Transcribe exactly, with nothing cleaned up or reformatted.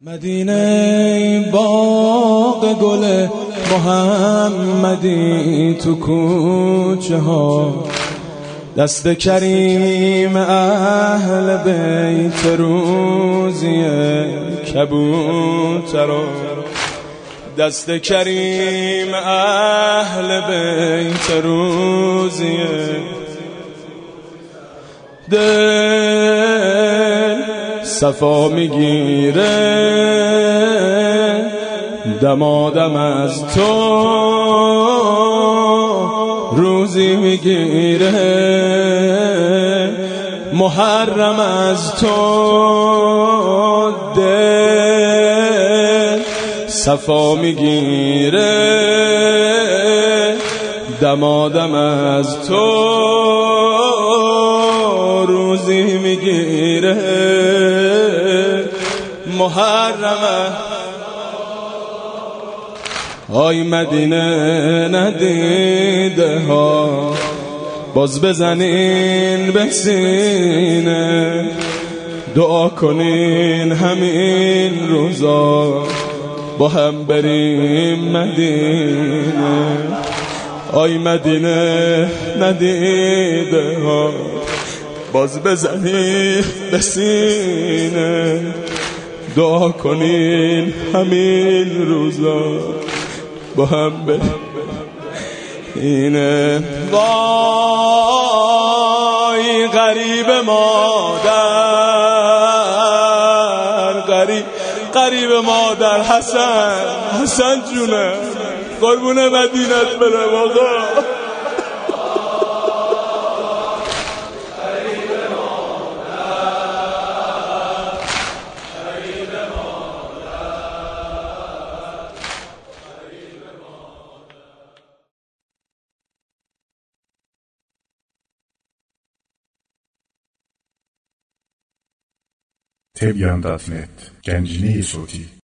مدینه باغ گل محمدی تو کوچه ها، دست کریم اهل بیت روزی کبوترا، دست کریم اهل بیت روزی دل صفا میگیره دمادم از تو روزی میگیره، محرم از تو دل صفا میگیره، دمادم از تو روزی میگیره، محرم. آی مدینه ندیده ها، باز بزنین به سینه، دعا کنین همین روزا با هم بریم مدینه. آی مدینه ندیده ها، باز بزنین به سینه، دعا کنین همین روزا با هم بریم اینه. وای غریب مادر، غریب غریب مادر، حسن حسن جونه قربون مدینت برم آقا. تبیان دات نت گنجینه صوتی